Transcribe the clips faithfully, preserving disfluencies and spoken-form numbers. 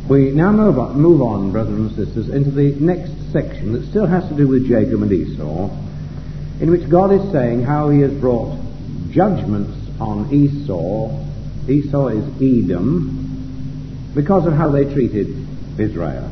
We now move on, move on, brothers and sisters, into the next section that still has to do with Jacob and Esau, in which God is saying how he has brought judgments on Esau. Esau is Edom, because of how they treated Israel.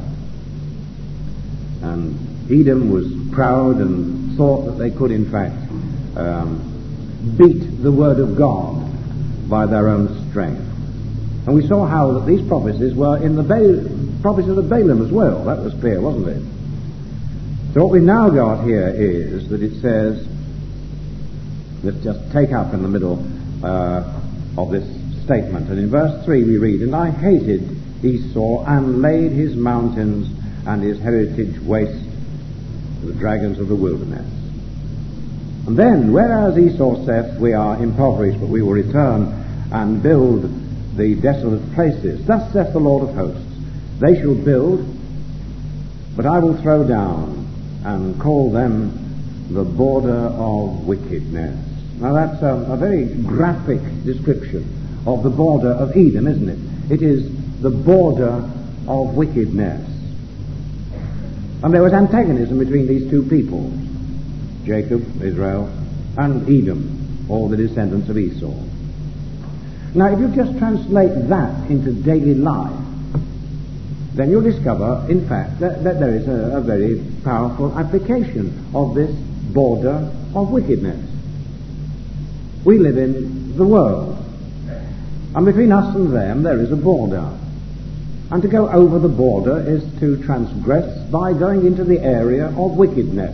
And Edom was proud and thought that they could, in fact, um, beat the word of God by their own strength. And we saw how that these prophecies were in the ba- prophecies of Balaam as well. That was clear, wasn't it? So what we've now got here is that it says, let's just take up in the middle uh, of this statement. And in verse three we read, "And I hated Esau and laid his mountains and his heritage waste to the dragons of the wilderness." And then, whereas Esau saith, "We are impoverished, but we will return and build the desolate places. Thus saith the Lord of hosts, they shall build, but I will throw down and call them the border of wickedness." Now that's a, a very graphic description of the border of Edom, isn't it? It is the border of wickedness. And there was antagonism between these two peoples, Jacob, Israel, and Edom, all the descendants of Esau. Now, if you just translate that into daily life, then you'll discover, in fact, that, that there is a, a very powerful application of this border of wickedness. We live in the world, and between us and them there is a border. And to go over the border is to transgress by going into the area of wickedness.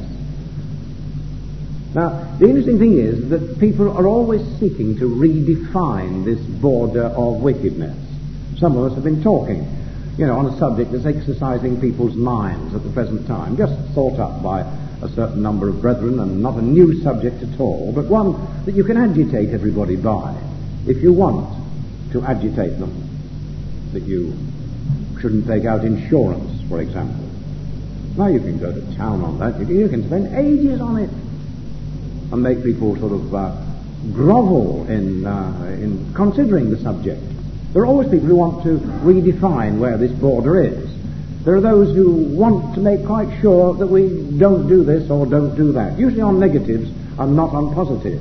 Now, the interesting thing is that people are always seeking to redefine this border of wickedness. Some of us have been talking, you know, on a subject that's exercising people's minds at the present time, just thought up by a certain number of brethren, and not a new subject at all, but one that you can agitate everybody by, if you want to agitate them. That you shouldn't take out insurance, for example. Now, you can go to town on that. You, you can spend ages on it and make people sort of uh, grovel in, uh, in considering the subject. There are always people who want to redefine where this border is. There are those who want to make quite sure that we don't do this or don't do that, usually on negatives and not on positives.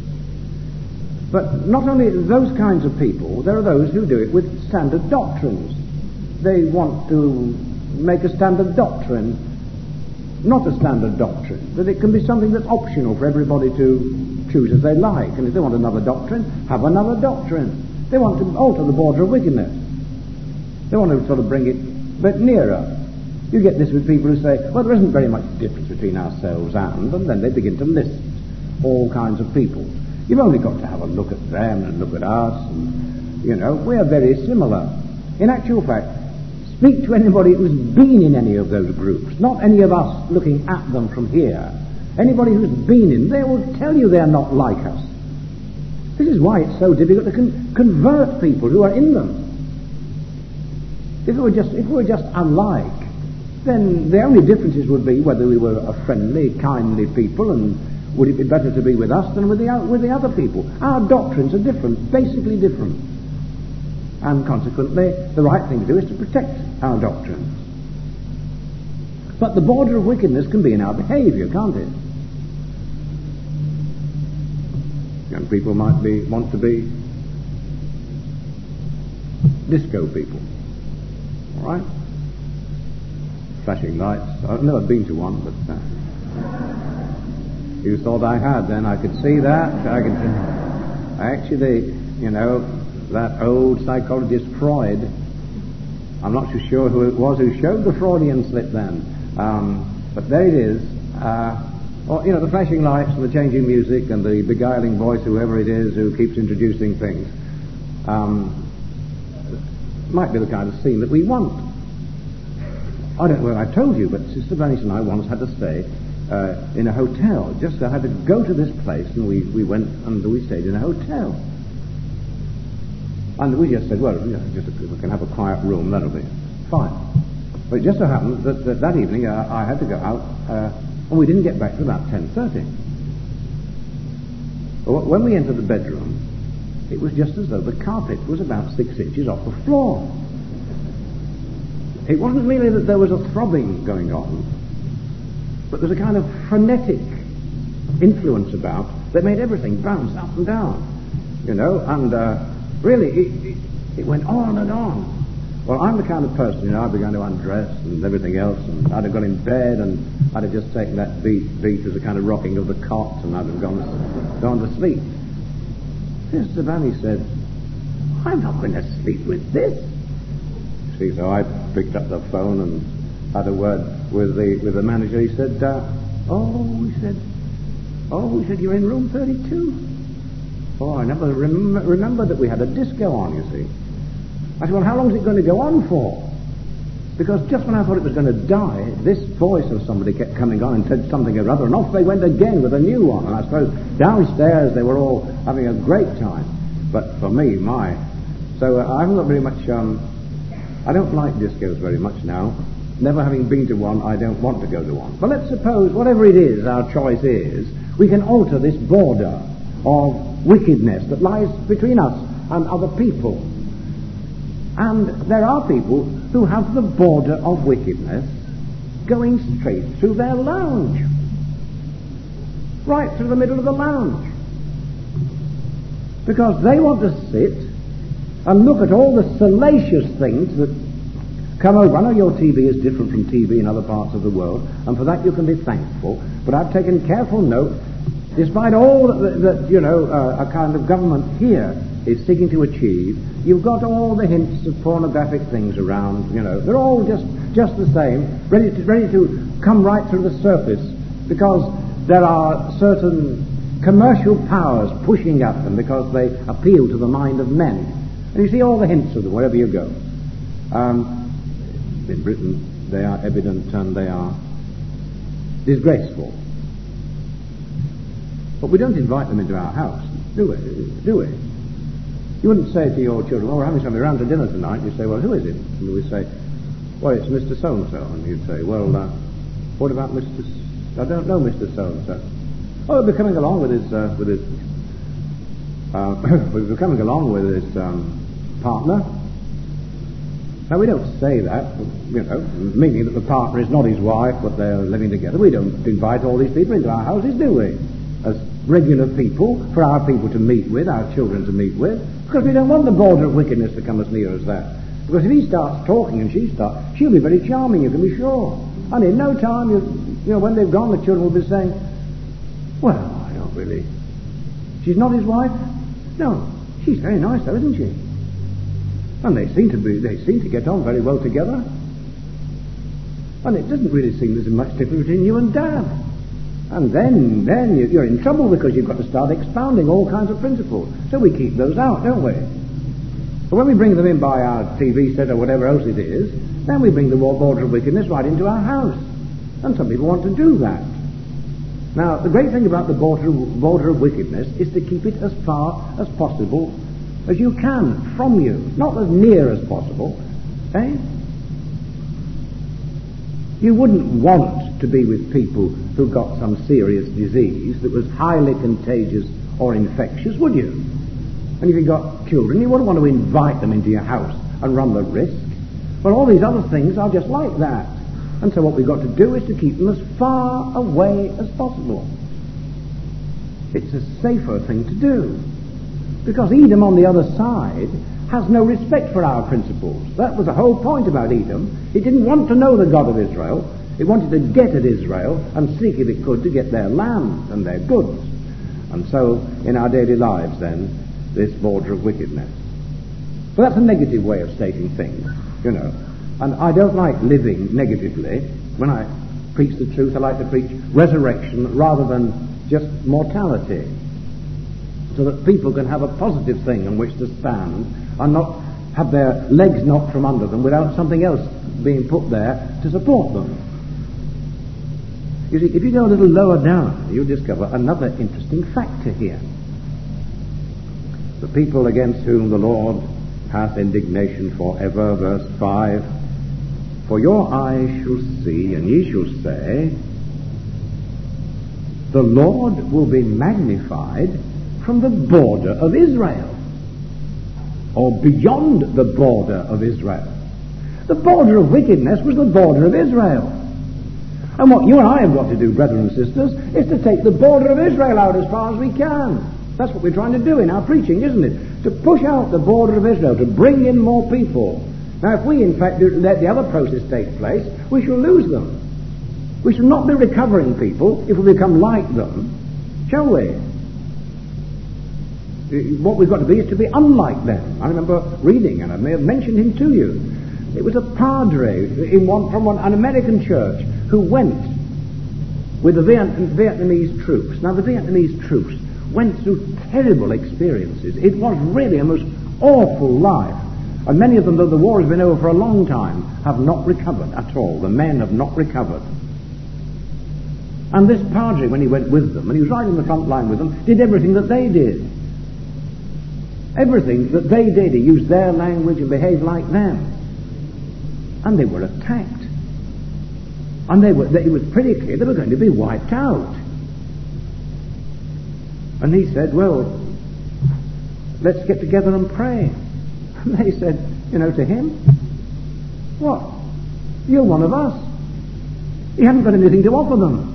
But not only those kinds of people, there are those who do it with standard doctrines. They want to make a standard doctrine not a standard doctrine, that it can be something that's optional for everybody to choose as they like. And if they want another doctrine, have another doctrine. They want to alter the border of wickedness. They want to sort of bring it a bit nearer. You get this with people who say, well, there isn't very much difference between ourselves and, and then they begin to list all kinds of people. You've only got to have a look at them and look at us, and, you know, we are very similar. In actual fact, speak to anybody who's been in any of those groups, not any of us looking at them from here. Anybody who's been in, they will tell you they're not like us. This is why it's so difficult to con- convert people who are in them. If it were just, if we were just unlike, then the only differences would be whether we were a friendly, kindly people, and would it be better to be with us than with the, with the other people. Our doctrines are different, basically different. And consequently, the right thing to do is to protect our doctrines. But the border of wickedness can be in our behaviour, can't it? Young people might be want to be disco people. All right? Flashing lights. I've never been to one, but uh, you thought I had then. I could see that. I could actually, you know, that old psychologist Freud, I'm not so sure who it was who showed the Freudian slip then, um, but there it is. Uh, or, you know, the flashing lights and the changing music and the beguiling voice, whoever it is who keeps introducing things, um, might be the kind of scene that we want. I don't know whether I told you, but Sister Bernice and I once had to stay uh, in a hotel. Just I had to go to this place, and we, we went and we stayed in a hotel. And we just said, well, you know, just we can have a quiet room, that'll be fine. But it just so happened that that, that evening uh, I had to go out, uh, and we didn't get back till about ten thirty. But when we entered the bedroom, it was just as though the carpet was about six inches off the floor. It wasn't merely that there was a throbbing going on, but there was a kind of frenetic influence about that made everything bounce up and down, you know, and uh, really it, it, it went on and on. Well, I'm the kind of person, you know, I'd be going to undress and everything else, and I'd have gone in bed and I'd have just taken that beat, beat as a kind of rocking of the cot, and I'd have gone, gone to sleep. Mister Bunny said, I'm not going to sleep with this. See, so I picked up the phone and had a word with the with the manager. He said, uh, oh, he said, oh, he said, you're in room thirty-two. Oh, I never rem- remember that we had a disco on, you see. I said, well, how long is it going to go on for? Because just when I thought it was going to die, this voice of somebody kept coming on and said something or other, and off they went again with a new one. And I suppose downstairs they were all having a great time. But for me, my... So uh, I haven't got very much... Um, I don't like discos very much now. Never having been to one, I don't want to go to one. But let's suppose, whatever it is our choice is, we can alter this border of wickedness that lies between us and other people. And there are people who have the border of wickedness going straight through their lounge. Right through the middle of the lounge. Because they want to sit and look at all the salacious things that come over. I know your T V is different from T V in other parts of the world, and for that you can be thankful. But I've taken careful note, despite all that, that you know, uh, a kind of government here is seeking to achieve, you've got all the hints of pornographic things around, you know. They're all just, just the same, ready to, ready to come right through the surface, because there are certain commercial powers pushing at them because they appeal to the mind of men. And you see all the hints of them wherever you go. Um, in Britain, they are evident and they are disgraceful. But we don't invite them into our house, do we? Do we? You wouldn't say to your children, oh, we're having somebody around to dinner tonight. You'd say, well, who is it? And we'd say, well, it's Mister So-and-so. And you'd say, well, uh, what about Mister S- I don't know Mister So-and-so. Oh, he'll be coming along with his, uh, with his, uh, he'll be coming along with his um, partner. Now, we don't say that, you know, meaning that the partner is not his wife, but they're living together. We don't invite all these people into our houses, do we? As regular people, for our people to meet with, our children to meet with, because we don't want the border of wickedness to come as near as that. Because if he starts talking and she starts, she'll be very charming, you can be sure. And in no time, you, you know, when they've gone, the children will be saying, well, I don't really... She's not his wife? No, she's very nice though, isn't she? And they seem to be, they seem to get on very well together. And it doesn't really seem there's much difference between you and Dad. And then, then you're in trouble because you've got to start expounding all kinds of principles. So we keep those out, don't we? But when we bring them in by our T V set or whatever else it is, then we bring the border of wickedness right into our house. And some people want to do that. Now, the great thing about the border, border of wickedness is to keep it as far as possible as you can from you. Not as near as possible. Eh? You wouldn't want to be with people who got some serious disease that was highly contagious or infectious, would you? And if you got children, you wouldn't want to invite them into your house and run the risk. But all these other things are just like that. And so what we've got to do is to keep them as far away as possible. It's a safer thing to do. Because Edom on the other side has no respect for our principles. That was the whole point about Edom. It didn't want to know the God of Israel. It wanted to get at Israel and seek, if it could, to get their land and their goods. And so, in our daily lives, then, this border of wickedness. But that's a negative way of stating things, you know. And I don't like living negatively. When I preach the truth, I like to preach resurrection rather than just mortality, so that people can have a positive thing on which to stand and not have their legs knocked from under them without something else being put there to support them. You see, if you go a little lower down, you'll discover another interesting factor here. The people against whom the Lord hath indignation forever, verse five, for your eyes shall see, and ye shall say, the Lord will be magnified from the border of Israel, or beyond the border of Israel. The border of wickedness was the border of Israel. And what you and I have got to do, brethren and sisters, is to take the border of Israel out as far as we can. That's what we're trying to do in our preaching, isn't it? To push out the border of Israel, to bring in more people. Now, if we, in fact, do let the other process take place, we shall lose them. We shall not be recovering people if we become like them, shall we? What we've got to be is to be unlike them. I remember reading, and I may have mentioned him to you. It was a padre in one, from one, an American church who went with the Viet- Vietnamese troops. Now, the Vietnamese troops went through terrible experiences. It was really a most awful life. And many of them, though the war has been over for a long time, have not recovered at all. The men have not recovered. And this padre, when he went with them, and he was right in the front line with them, did everything that they did. Everything that they did. He used their language and behaved like them. And they were attacked. And they were, they, it was pretty clear they were going to be wiped out. And he said, well, let's get together and pray. And they said, you know, to him, what? You're one of us. He hadn't got anything to offer them.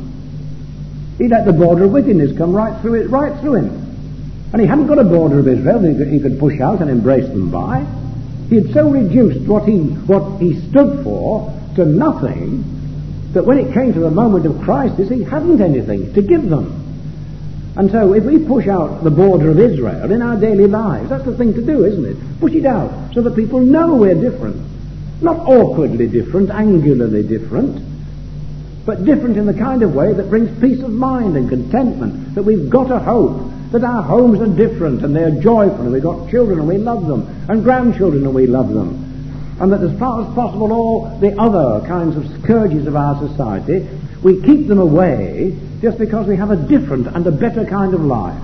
He let the border of wickedness come right through it, right through him. And he hadn't got a border of Israel that he could, he could push out and embrace them by. He had so reduced what he, what he stood for to nothing that when it came to the moment of crisis, he hadn't anything to give them. And so if we push out the border of Israel in our daily lives, that's the thing to do, isn't it? Push it out so that people know we're different. Not awkwardly different, angularly different, but different in the kind of way that brings peace of mind and contentment, that we've got a hope, that our homes are different and they're joyful, and we've got children and we love them, and grandchildren and we love them. And that as far as possible all the other kinds of scourges of our society, we keep them away just because we have a different and a better kind of life.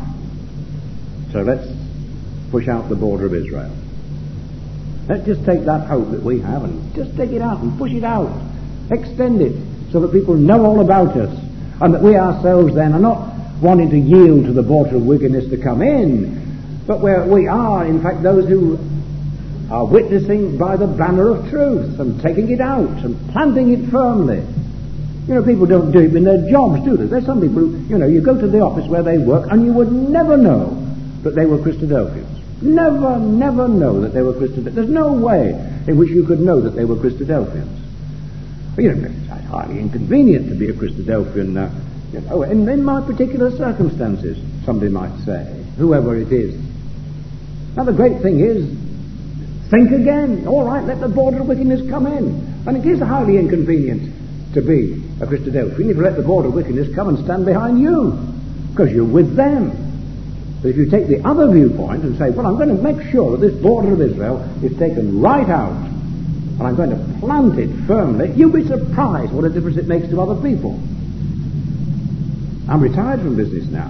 So let's push out the border of Israel. Let's just take that hope that we have and just take it out and push it out. Extend it so that people know all about us, and that we ourselves then are not wanting to yield to the border of wickedness to come in, but where we are, in fact, those who are witnessing by the banner of truth and taking it out and planting it firmly. You know, people don't do it in their jobs, do they? There's some people who, you know, you go to the office where they work and you would never know that they were Christadelphians. Never, never know that they were Christadelphians. There's no way in which you could know that they were Christadelphians. You know, it's highly inconvenient to be a Christadelphian, uh, you know, in, in my particular circumstances, somebody might say, whoever it is. Now, the great thing is, think again. All right, let the border of wickedness come in. And it is highly inconvenient to be a Christadelphian if you let the border of wickedness come and stand behind you, because you're with them. But if you take the other viewpoint and say, well, I'm going to make sure that this border of Israel is taken right out, and I'm going to plant it firmly, you'll be surprised what a difference it makes to other people. I'm retired from business now.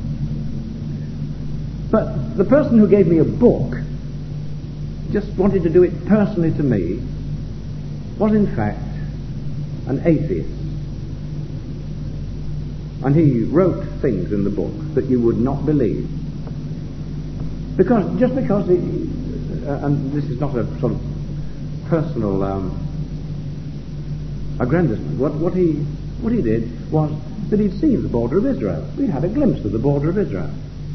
But the person who gave me a book just wanted to do it personally to me was in fact an atheist. And he wrote things in the book that you would not believe. Because, just because he, uh, and this is not a sort of personal um, aggrandizement, what, what he what he did was that he'd seen the border of Israel. We'd had a glimpse of the border of Israel.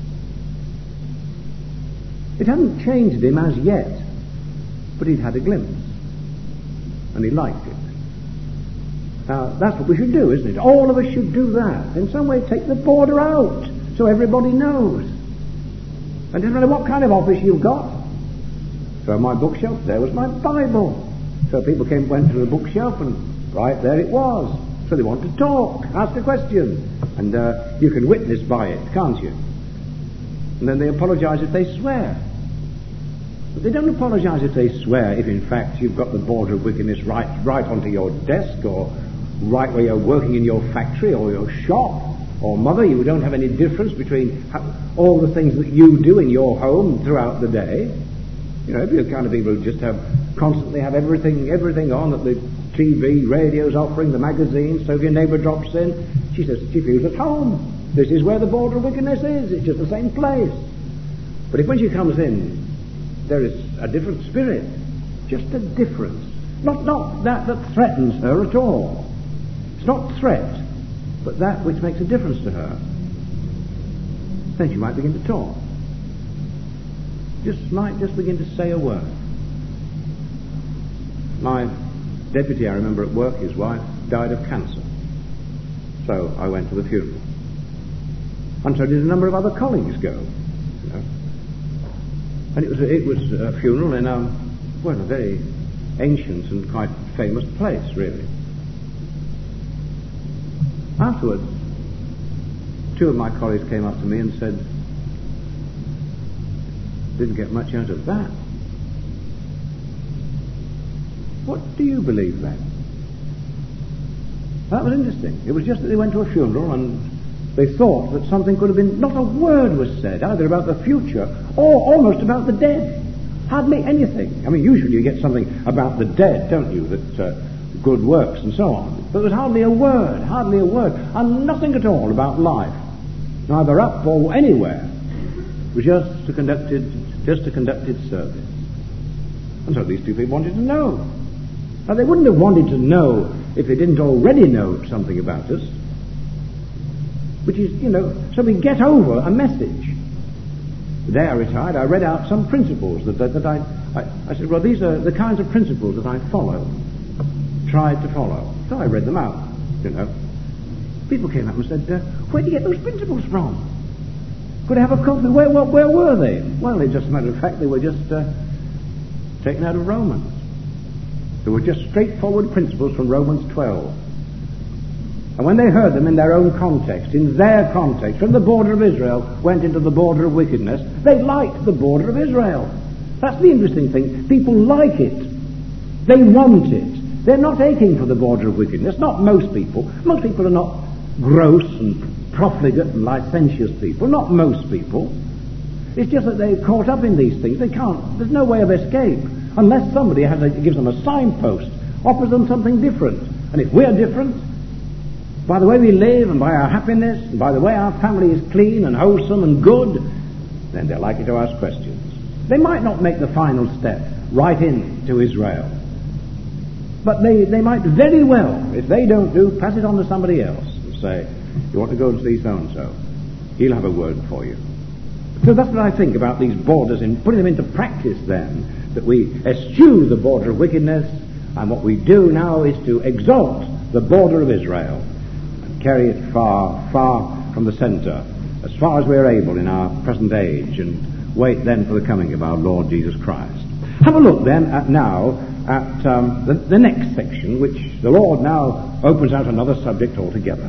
It hadn't changed him as yet, but he'd had a glimpse, and he liked it. Now, that's what we should do, isn't it? All of us should do that. In some way, take the border out, so everybody knows. And it doesn't matter what kind of office you've got. So on my bookshelf, there was my Bible. So people came, went to the bookshelf, and right there it was. So they want to talk, ask a question, and uh, you can witness by it, can't you? And then they apologize if they swear. But they don't apologize if they swear if in fact you've got the border of wickedness right, right onto your desk, or right where you're working in your factory or your shop. Or mother, you don't have any difference between all the things that you do in your home throughout the day. You know, if you're the kind of people who just have constantly have everything everything on, that the T V, radio's offering, the magazines, so if your neighbour drops in, she says she feels at home. This is where the border of wickedness is. It's just the same place. But if when she comes in, there is a different spirit, just a difference, Not, not that that threatens her at all. It's not threat, but that which makes a difference to her. Then she might begin to talk. Just might just begin to say a word. My deputy, I remember at work, his wife died of cancer. So I went to the funeral. And so did a number of other colleagues go. You know. And it was a, it was a funeral in a, well, a very ancient and quite famous place, really. Afterwards, two of my colleagues came up to me and said, "Didn't get much out of that. What do you believe then?" That was interesting. It was just that they went to a funeral and they thought that something could have been, not a word was said, either about the future or almost about the dead. Hardly anything. I mean, usually you get something about the dead, don't you, that uh, good works and so on. But there was hardly a word, hardly a word, and nothing at all about life, neither up or anywhere. It was just a conducted, just a conducted service. And so these two people wanted to know. Now, they wouldn't have wanted to know if they didn't already know something about us. Which is, you know, so we get over a message. The day I retired, I read out some principles that, that, that I, I, I said, well, these are the kinds of principles that I follow, tried to follow. So I read them out, you know. People came up and said, uh, where do you get those principles from? Could I have a copy? Where, where, where were they? Well, it's just a matter of fact, they were just uh, taken out of Romans. They were just straightforward principles from Romans twelve. And when they heard them in their own context, in their context, from the border of Israel went into the border of wickedness, they liked the border of Israel. That's the interesting thing. People like it. They want it. They're not aching for the border of wickedness. Not most people. Most people are not gross and profligate and licentious people. Not most people. It's just that they're caught up in these things. They can't. There's no way of escape unless somebody has a, gives them a signpost, offers them something different. And if we're different, by the way we live and by our happiness and by the way our family is clean and wholesome and good, then they're likely to ask questions. They might not make the final step right into Israel, but they, they might very well, if they don't do, pass it on to somebody else and say, you want to go and see so-and-so, he'll have a word for you. So that's what I think about these borders, in putting them into practice then, that we eschew the border of wickedness, and what we do now is to exalt the border of Israel, carry it far, far from the centre, as far as we're able in our present age, and wait then for the coming of our Lord Jesus Christ. Have a look then at now at um, the, the next section, which the Lord now opens out another subject altogether.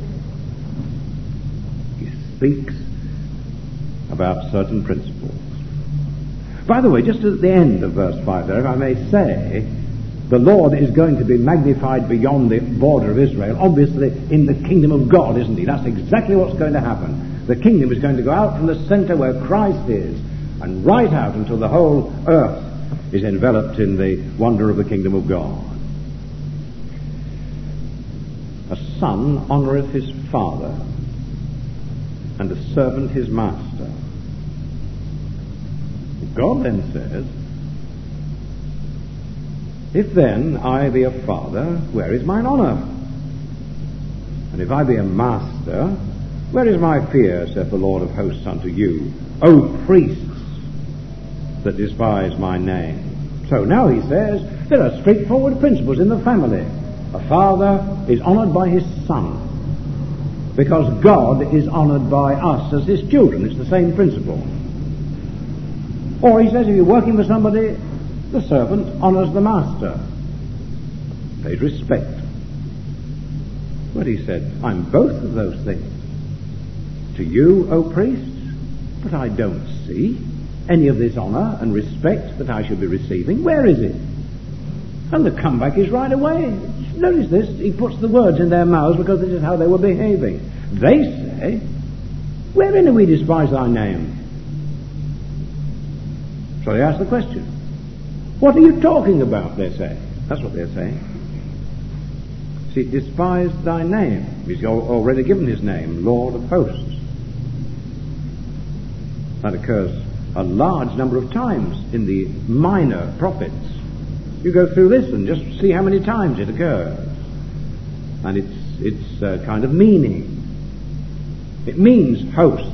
He speaks about certain principles. By the way, just at the end of verse five there, if I may say, the Lord is going to be magnified beyond the border of Israel, obviously in the kingdom of God, isn't he? That's exactly what's going to happen. The kingdom is going to go out from the center where Christ is, and right out until the whole earth is enveloped in the wonder of the kingdom of God. A son honoureth his father, and a servant his master. God then says, if then I be a father, where is mine honour? And if I be a master, where is my fear, saith the Lord of hosts unto you, O priests that despise my name? So now he says, there are straightforward principles in the family. A father is honoured by his son, because God is honoured by us as his children. It's the same principle. Or he says, if you're working for somebody, the servant honours the master, pays respect. But he said, I'm both of those things to you, O priests, but I don't see any of this honour and respect that I should be receiving. Where is it? And the comeback is right away. Notice this, he puts the words in their mouths because this is how they were behaving. They say, wherein do we despise thy name? So they ask the question, what are you talking about, they say. That's what they're saying. See, despise thy name. He's already given his name, Lord of hosts. That occurs a large number of times in the minor prophets. You go through this and just see how many times it occurs. And it's, it's uh, kind of meaning. It means hosts.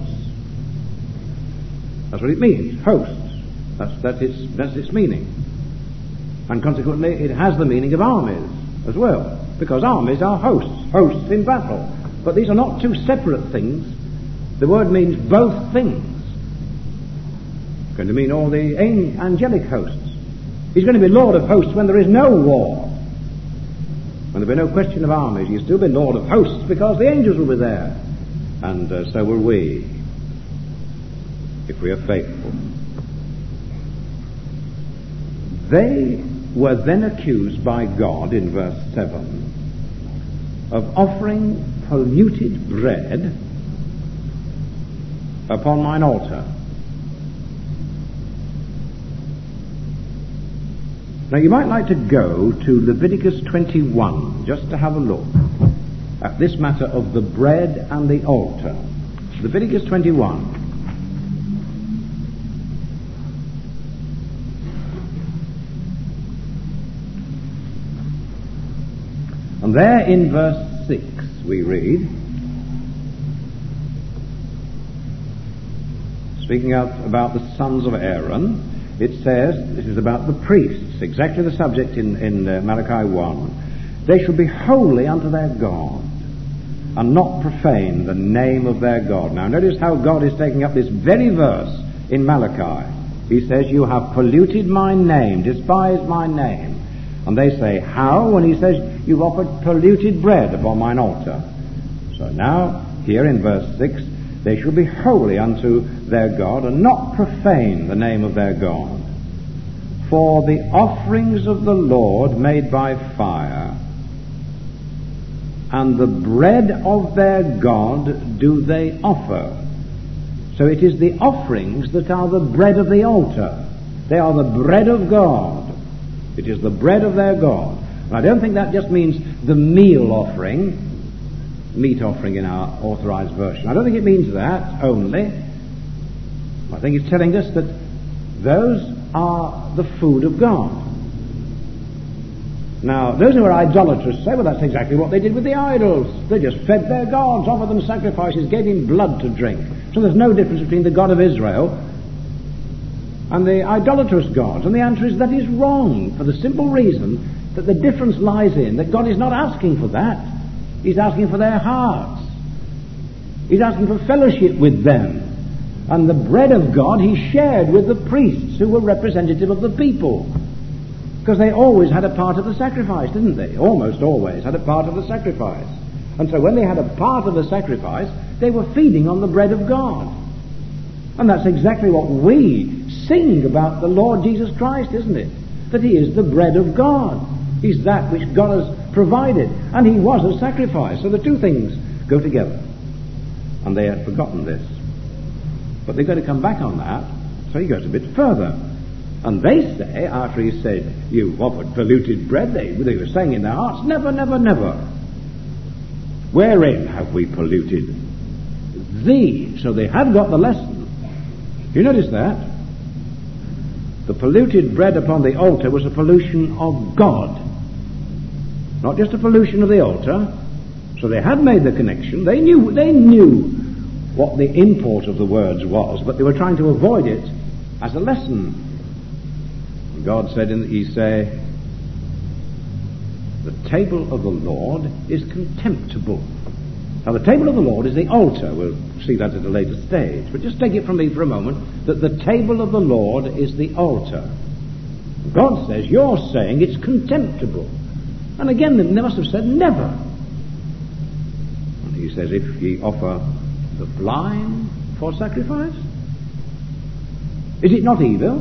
That's what it means, hosts. That's, that's, its, that's its meaning. And consequently, it has the meaning of armies as well, because armies are hosts, hosts in battle. But these are not two separate things. The word means both things. It's going to mean all the angelic hosts. He's going to be Lord of hosts when there is no war. When there be no question of armies, he'll still be Lord of hosts because the angels will be there. And uh, so will we, if we are faithful. They were then accused by God, in verse seven, of offering polluted bread upon mine altar. Now you might like to go to Leviticus twenty-one, just to have a look at this matter of the bread and the altar. Leviticus twenty-one. And there in verse six we read, speaking out about the sons of Aaron, it says, this is about the priests, exactly the subject in, in uh, Malachi one. They shall be holy unto their God, and not profane the name of their God. Now notice how God is taking up this very verse in Malachi. He says, you have polluted my name, despised my name. And they say, how? When he says, you've offered polluted bread upon mine altar. So now, here in verse six, they shall be holy unto their God, and not profane the name of their God. For the offerings of the Lord made by fire, and the bread of their God do they offer. So it is the offerings that are the bread of the altar. They are the bread of God. It is the bread of their God. And I don't think that just means the meal offering, meat offering in our authorized version. I don't think it means that only. I think it's telling us that those are the food of God. Now, those who are idolatrous say, well, that's exactly what they did with the idols. They just fed their gods, offered them sacrifices, gave him blood to drink. So there's no difference between the God of Israel and the idolatrous gods. And the answer is that is wrong, for the simple reason that the difference lies in that God is not asking for that. He's asking for their hearts. He's asking for fellowship with them. And the bread of God he shared with the priests who were representative of the people. Because they always had a part of the sacrifice, didn't they? Almost always had a part of the sacrifice. And so when they had a part of the sacrifice, they were feeding on the bread of God. And that's exactly what we sing about the Lord Jesus Christ, isn't it? That he is the bread of God. He's that which God has provided. And he was a sacrifice. So the two things go together. And they had forgotten this. But they're going to come back on that. So he goes a bit further. And they say, after he said, you've offered polluted bread, they, they were saying in their hearts, never, never, never. Wherein have we polluted thee? So they had got the lesson. You notice that? The polluted bread upon the altar was a pollution of God. Not just a pollution of the altar. So they had made the connection. They knew, they knew what the import of the words was, but they were trying to avoid it as a lesson. God said, in, he say, the table of the Lord is contemptible. Now the table of the Lord is the altar. We'll see that at a later stage. But just take it from me for a moment, that the table of the Lord is the altar. God says, you're saying it's contemptible. And again, they must have said, never. And he says, if ye offer the blind for sacrifice, is it not evil?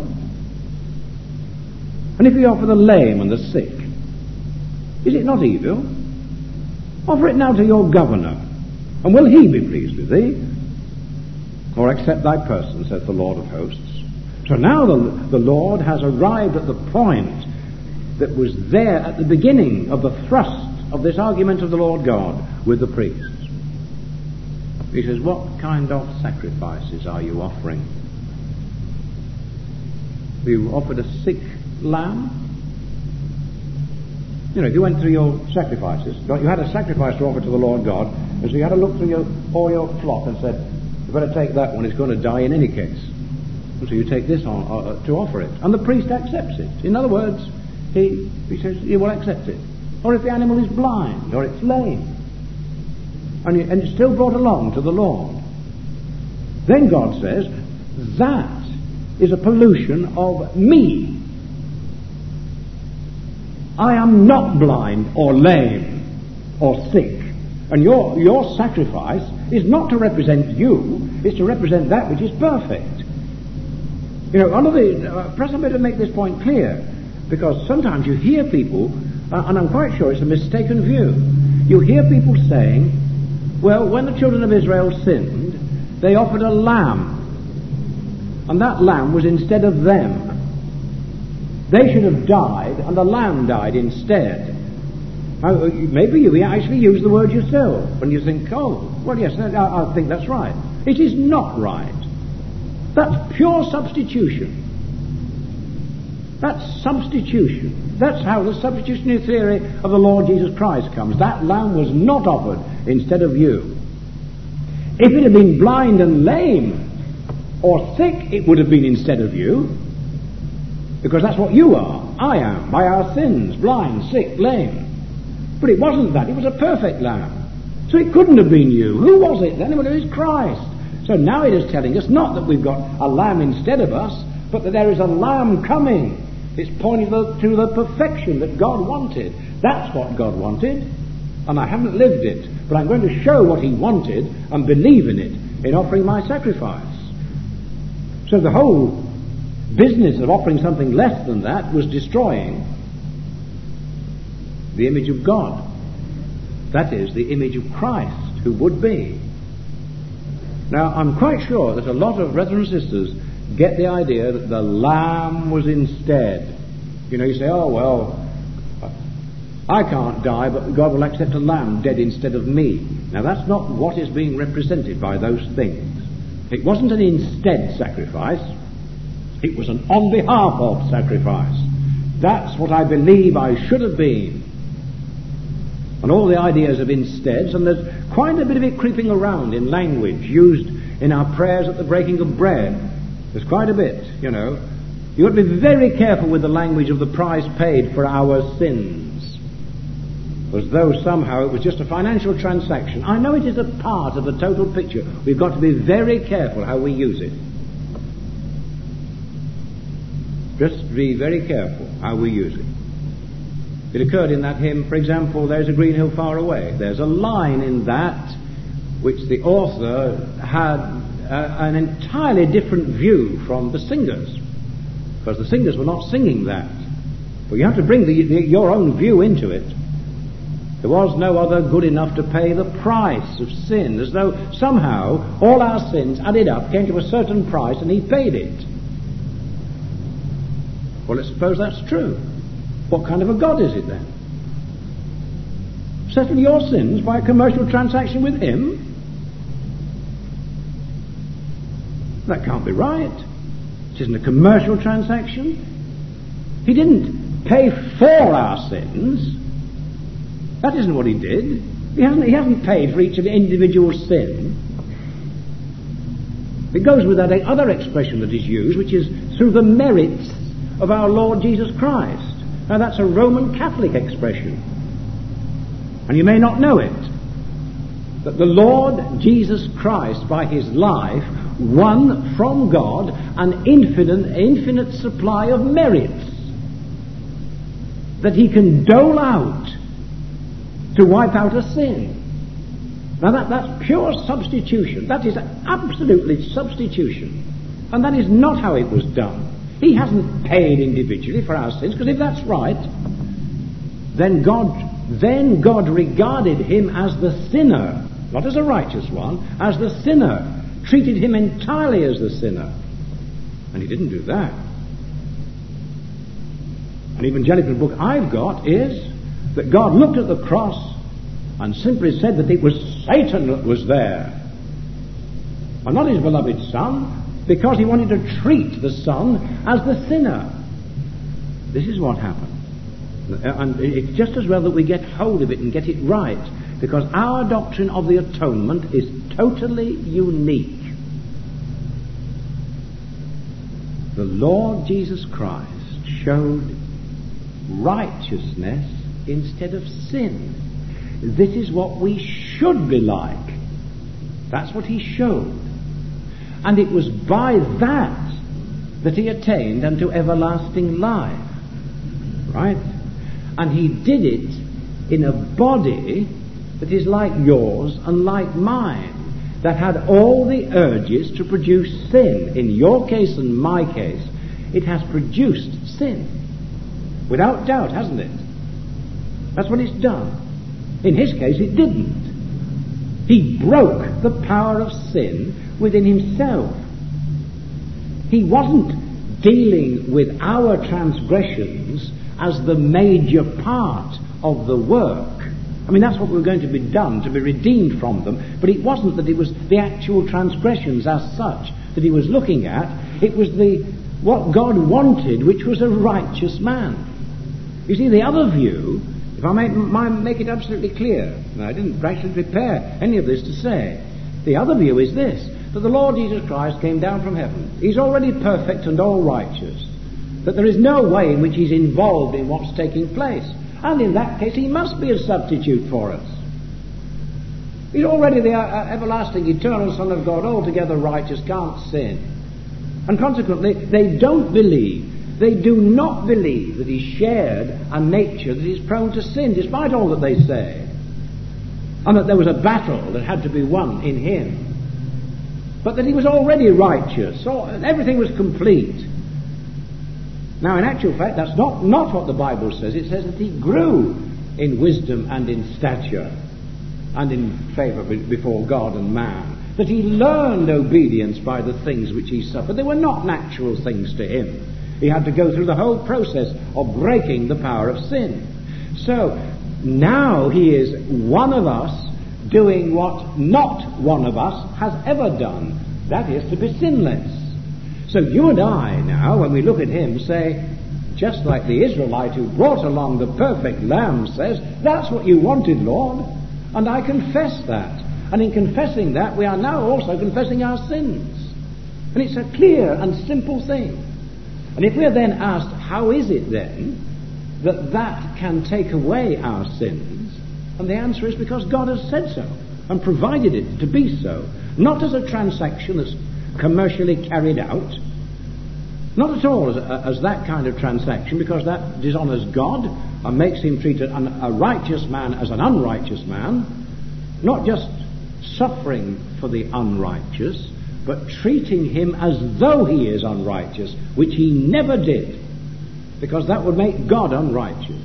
And if ye offer the lame and the sick, is it not evil? Offer it now to your governor, and will he be pleased with thee? Or accept thy person, saith the Lord of hosts. So now the, the Lord has arrived at the point that was there at the beginning of the thrust of this argument of the Lord God with the priests. He says, what kind of sacrifices are you offering? Have you offered a sick lamb? You know, if you went through your sacrifices, you had a sacrifice to offer to the Lord God, and so you had to look through your, all your flock and said, you better take that one, it's going to die in any case. And so you take this on uh, to offer it. And the priest accepts it. In other words, he, he says, he will accept it. Or if the animal is blind, or it's lame, and, you, and it's still brought along to the Lord, then God says, that is a pollution of me. I am not blind or lame or sick. And your, your sacrifice is not to represent you, it's to represent that which is perfect. You know, under the, uh, perhaps I better make this point clear, because sometimes you hear people, uh, and I'm quite sure it's a mistaken view, you hear people saying, well, when the children of Israel sinned, they offered a lamb, and that lamb was instead of them. They should have died, and the lamb died instead. Now, maybe you actually use the word yourself, and you think, oh, well, yes, I, I think that's right. It is not right. That's pure substitution. That's substitution. That's how the substitutionary theory of the Lord Jesus Christ comes. That lamb was not offered instead of you. If it had been blind and lame or sick, it would have been instead of you. Because that's what you are. I am, by our sins, blind, sick, lame. But it wasn't that. It was a perfect lamb. So it couldn't have been you. Who was it then? Well, it was Christ. So now it is telling us not that we've got a lamb instead of us, but that there is a lamb coming. It's pointing to the perfection that God wanted. That's what God wanted. And I haven't lived it. But I'm going to show what he wanted and believe in it in offering my sacrifice. So the whole business of offering something less than that was destroying the image of God. That is, the image of Christ, who would be. Now, I'm quite sure that a lot of brothers and sisters get the idea that the lamb was instead. You know, you say, oh, well, I can't die, but God will accept a lamb dead instead of me. Now, that's not what is being represented by those things. It wasn't an instead sacrifice. It was an on behalf of sacrifice. That's what I believe I should have been. And all the ideas of insteads, and there's quite a bit of it creeping around in language used in our prayers at the breaking of bread. There's quite a bit, you know. You've got to be very careful with the language of the price paid for our sins, as though somehow it was just a financial transaction. I know it is a part of the total picture. We've got to be very careful how we use it. Just be very careful how we use it. It occurred in that hymn, for example, There's a Green Hill Far Away. There's a line in that which the author had uh, an entirely different view from the singers, because the singers were not singing that. But you have to bring the, the, your own view into it. There was no other good enough to pay the price of sin, as though somehow all our sins added up came to a certain price and he paid it. Well, let's suppose that's true. What kind of a God is it then? Settle your sins by a commercial transaction with him? That can't be right. It isn't a commercial transaction. He didn't pay for our sins. That isn't what he did. He hasn't, he hasn't paid for each individual sin. It goes with that other expression that is used, which is through the merits of our Lord Jesus Christ. Now that's a Roman Catholic expression, and you may not know it, that the Lord Jesus Christ by his life won from God an infinite, infinite supply of merits that he can dole out to wipe out a sin. Now that, that's pure substitution. That is absolutely substitution, and that is not how it was done. He hasn't paid individually for our sins, because if that's right, then God, then God regarded him as the sinner, not as a righteous one, as the sinner, treated him entirely as the sinner. And he didn't do that. An evangelical book I've got is that God looked at the cross and simply said that it was Satan that was there, and not his beloved Son, because he wanted to treat the Son as the sinner. This is what happened. And it's just as well that we get hold of it and get it right, because our doctrine of the atonement is totally unique. The Lord Jesus Christ showed righteousness instead of sin. This is what we should be like. That's what he showed. And it was by that that he attained unto everlasting life. Right? And he did it in a body that is like yours and like mine, that had all the urges to produce sin. In your case and my case, it has produced sin. Without doubt, hasn't it? That's what it's done. In his case, it didn't. He broke the power of sin within himself. He wasn't dealing with our transgressions as the major part of the work. I mean, that's what was going to be done, to be redeemed from them. But it wasn't that it was the actual transgressions as such that he was looking at. It was the what God wanted, which was a righteous man. You see, the other view, if I may, may make it absolutely clear, and I didn't actually prepare any of this to say, the other view is this, that the Lord Jesus Christ came down from heaven. He's already perfect and all righteous. That there is no way in which he's involved in what's taking place. And in that case, he must be a substitute for us. He's already the uh, everlasting, eternal Son of God, altogether righteous, can't sin. And consequently, they don't believe, they do not believe that he shared a nature that is prone to sin, despite all that they say. And that there was a battle that had to be won in him. But that he was already righteous, so everything was complete. Now, in actual fact, that's not, not what the Bible says. It says that he grew in wisdom and in stature and in favour before God and man. That he learned obedience by the things which he suffered. They were not natural things to him. He had to go through the whole process of breaking the power of sin. So, now he is one of us doing what not one of us has ever done. That is, to be sinless. So you and I now, when we look at him, say, just like the Israelite who brought along the perfect lamb says, that's what you wanted, Lord, and I confess that. And in confessing that, we are now also confessing our sins. And it's a clear and simple thing. And if we are then asked, how is it then that that can take away our sins? And the answer is because God has said so and provided it to be so. Not as a transaction that's commercially carried out. Not at all as, a, as that kind of transaction, because that dishonours God and makes him treat a, a righteous man as an unrighteous man. Not just suffering for the unrighteous, but treating him as though he is unrighteous, which he never did, because that would make God unrighteous.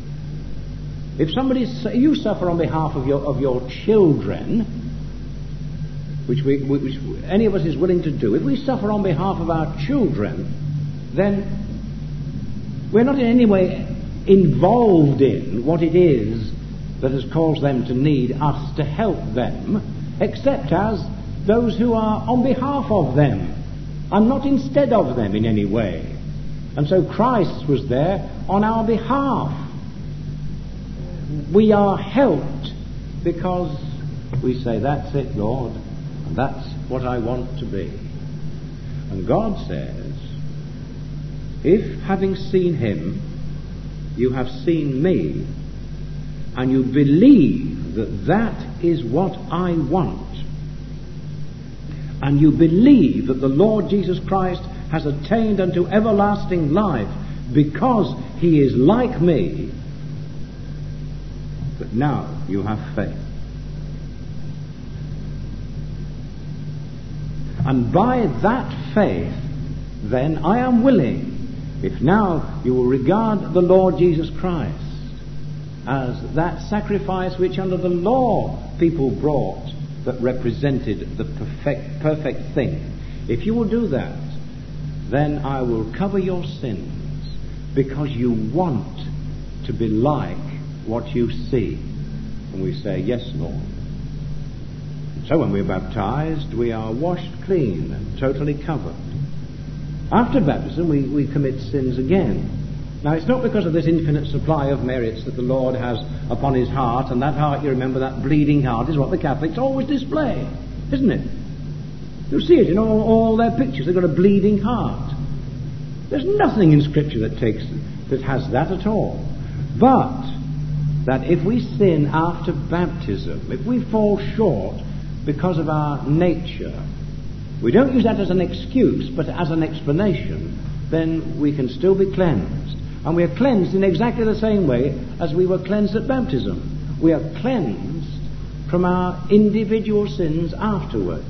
If somebody, you suffer on behalf of your, of your children, which, we, which any of us is willing to do, if we suffer on behalf of our children, then we're not in any way involved in what it is that has caused them to need us to help them, except as those who are on behalf of them and not instead of them in any way. And so Christ was there on our behalf. We are helped because we say, that's it, Lord, and that's what I want to be. And God says, if having seen him, you have seen me, and you believe that that is what I want, and you believe that the Lord Jesus Christ has attained unto everlasting life because he is like me, that now you have faith. And by that faith, then I am willing, if now you will regard the Lord Jesus Christ as that sacrifice which under the law people brought that represented the perfect, perfect thing, if you will do that, then I will cover your sins because you want to be like what you see. And we say, yes, Lord. So when we're baptized, we are washed clean and totally covered. After baptism, we, we commit sins again. Now, it's not because of this infinite supply of merits that the Lord has upon his heart, and that heart, you remember, that bleeding heart is what the Catholics always display, isn't it? You'll see it in all, all their pictures. They've got a bleeding heart. There's nothing in Scripture that takes that has that at all. But that if we sin after baptism, if we fall short because of our nature, we don't use that as an excuse, but as an explanation, then we can still be cleansed. And we are cleansed in exactly the same way as we were cleansed at baptism. We are cleansed from our individual sins afterwards.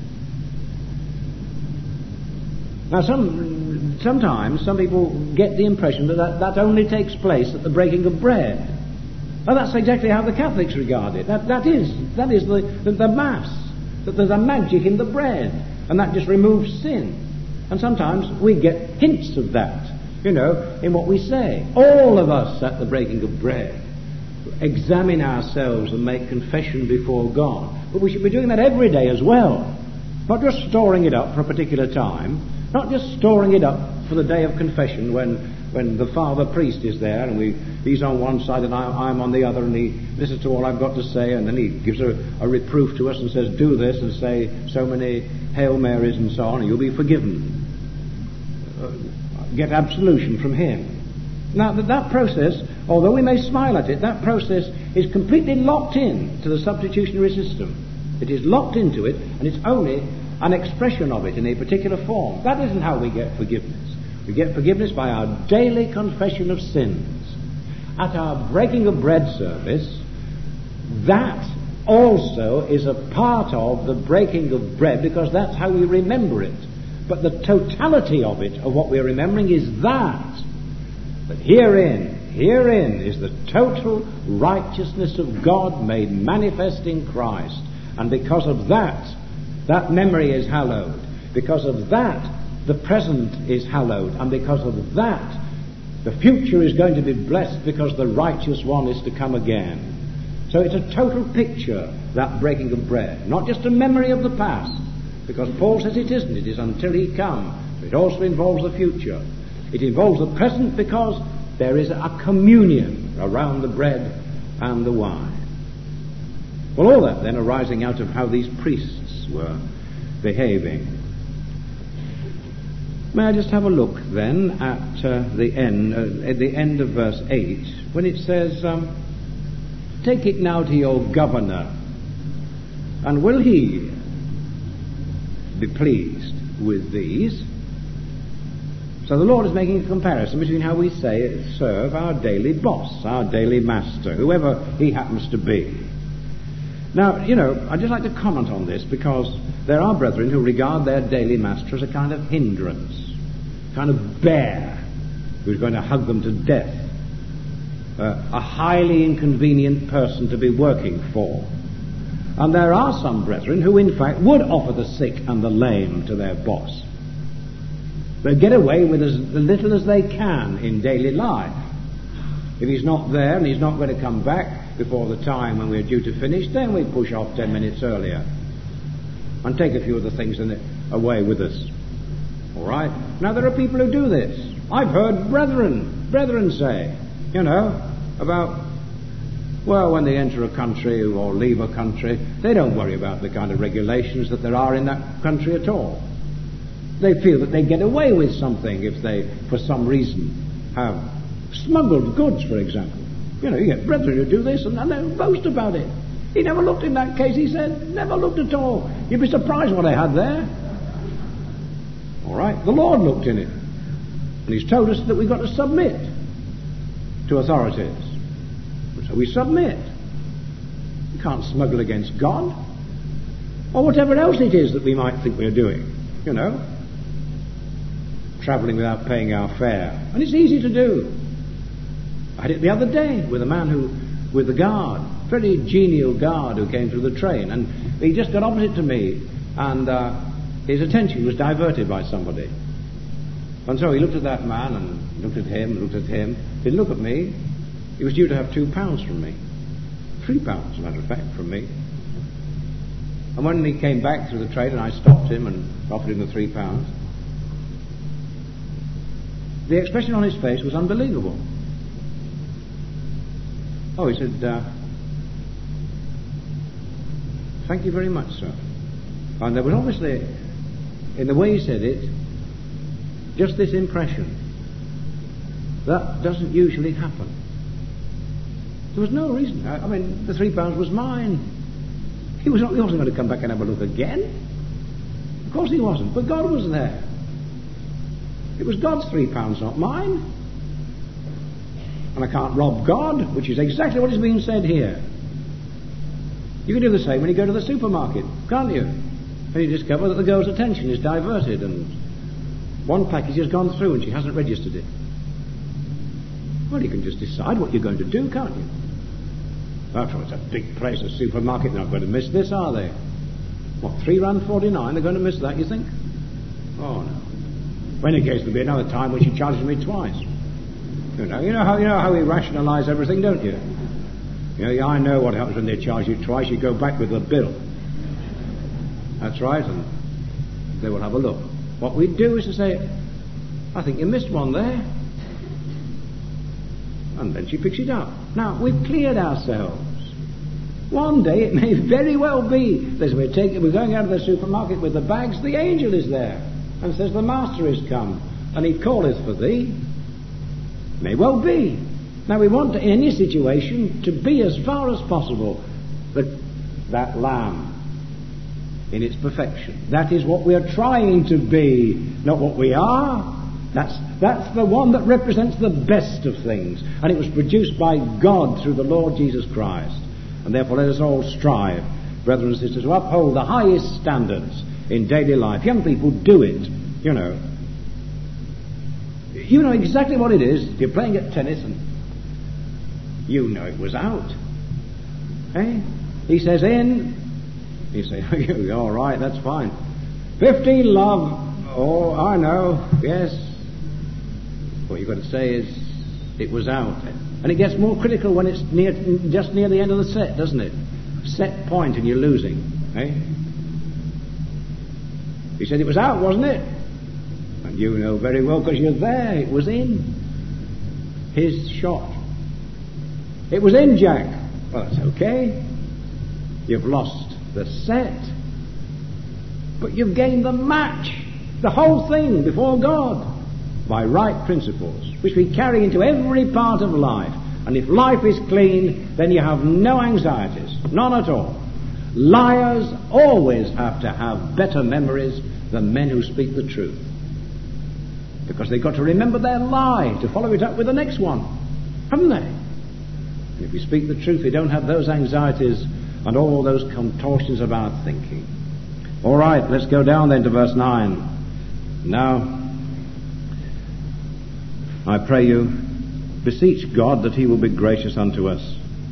Now, some, sometimes some people get the impression that, that that only takes place at the breaking of bread. And that's exactly how the Catholics regard it. That, that is, that is the, the, the Mass, that there's a magic in the bread, and that just removes sin. And sometimes we get hints of that, you know, in what we say. All of us at the breaking of bread examine ourselves and make confession before God. But we should be doing that every day as well. Not just storing it up for a particular time, not just storing it up for the day of confession when, when the father priest is there and we, he's on one side and I, I'm on the other, and he listens to all I've got to say, and then he gives a, a reproof to us and says, do this and say so many Hail Marys and so on, and you'll be forgiven. Uh, get absolution from him. Now, that, that process, although we may smile at it, that process is completely locked in to the substitutionary system. It is locked into it, and it's only an expression of it in a particular form. That isn't how we get forgiveness. We get forgiveness by our daily confession of sins. At our breaking of bread service, that also is a part of the breaking of bread, because that's how we remember it. But the totality of it, of what we're remembering, is that. But herein, herein is the total righteousness of God made manifest in Christ. And because of that, that memory is hallowed. Because of that, the present is hallowed. And because of that, the future is going to be blessed, because the righteous one is to come again. So it's a total picture, that breaking of bread. Not just a memory of the past, because Paul says it isn't. It is until he come. So it also involves the future. It involves the present, because there is a communion around the bread and the wine. Well, all that then arising out of how these priests were behaving. May I just have a look then at uh, the end, uh, at the end of verse eight, when it says, um, "Take it now to your governor, and will he be pleased with these?" So the Lord is making a comparison between how we say serve our daily boss, our daily master, whoever he happens to be. Now, you know, I'd just like to comment on this, because there are brethren who regard their daily master as a kind of hindrance, kind of bear who's going to hug them to death, uh, a highly inconvenient person to be working for. And there are some brethren who, in fact, would offer the sick and the lame to their boss. They get away with as little as they can in daily life. If he's not there and he's not going to come back before the time when we're due to finish, then we push off ten minutes earlier and take a few of the things in it away with us. All right? Now, there are people who do this. I've heard brethren, brethren say, you know, about, well, when they enter a country or leave a country, they don't worry about the kind of regulations that there are in that country at all. They feel that they get away with something if they, for some reason, have smuggled goods, for example. You know, you get brethren who do this and they boast about it. He never looked in that case, he said. Never looked at all. You'd be surprised what I had there. All right, the Lord looked in it. And he's told us that we've got to submit to authorities. So we submit. You can't smuggle against God. Or whatever else it is that we might think we're doing. You know, travelling without paying our fare. And it's easy to do. I had it the other day with a man who, with the guard, very genial guard who came through the train, and he just got opposite to me, and uh, his attention was diverted by somebody. And so he looked at that man, and looked at him, and looked at him, didn't look at me. He was due to have two pounds from me. Three pounds, as a matter of fact, from me. And when he came back through the train, and I stopped him and offered him the three pounds, the expression on his face was unbelievable. Oh, he said, uh, thank you very much, sir. And there was obviously, in the way he said it, just this impression. That doesn't usually happen. There was no reason. I, I mean, the three pounds was mine. He, was not, he wasn't going to come back and have a look again. Of course he wasn't, but God was there. It was God's three pounds, not mine. And I can't rob God, which is exactly what is being said here. You can do the same when you go to the supermarket, can't you? And you discover that the girl's attention is diverted and one package has gone through and she hasn't registered it. Well, you can just decide what you're going to do, can't you? After all, it's a big place, a supermarket. They're not going to miss this, are they? What, three rand forty-nine? They're going to miss that, you think? Oh, no. Well, in any case, there'll be another time when she charges me twice. You know, you know how you know how we rationalise everything, don't you? You know, I know what happens when they charge you twice. You go back with the bill. That's right, and they will have a look. What we do is to say, I think you missed one there. And then she picks it up. Now, we've cleared ourselves. One day it may very well be that we're, taking, we're going out of the supermarket with the bags, the angel is there and says, the master is come, and he calleth for thee. May well be. Now, we want, to, in any situation, to be as far as possible the, that lamb in its perfection. That is what we are trying to be, not what we are. That's, that's the one that represents the best of things. And it was produced by God through the Lord Jesus Christ. And therefore let us all strive, brethren and sisters, to uphold the highest standards in daily life. Young people, do it, you know. You know exactly what it is. If you're playing at tennis and you know it was out. Eh? He says in. You say, oh, all right, that's fine. fifteen love. Oh, I know. Yes. What you've got to say is, it was out. And it gets more critical when it's near, just near the end of the set, doesn't it? Set point and you're losing. Eh? He said it was out, wasn't it? And you know very well because you're there. It was in. His shot. It was in, Jack. Well, that's okay. You've lost the set. But you've gained the match. The whole thing before God. By right principles, which we carry into every part of life. And if life is clean, then you have no anxieties, none at all. Liars always have to have better memories than men who speak the truth, because they've got to remember their lie to follow it up with the next one, haven't they? And if we speak the truth, we don't have those anxieties and all those contortions of our thinking. All right, let's go down then to verse nine. Now, I pray you, beseech God that he will be gracious unto us.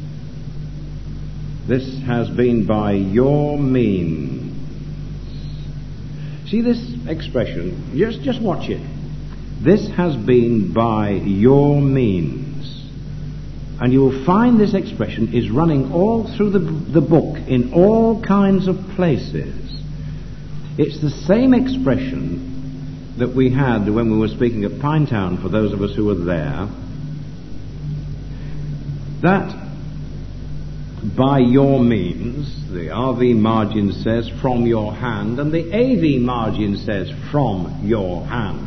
This has been by your means. See this expression? Just, just watch it. This has been by your means. And you will find this expression is running all through the, the book in all kinds of places. It's the same expression that we had when we were speaking at Pinetown, for those of us who were there, that by your means, the R V margin says from your hand, and the A V margin says from your hand.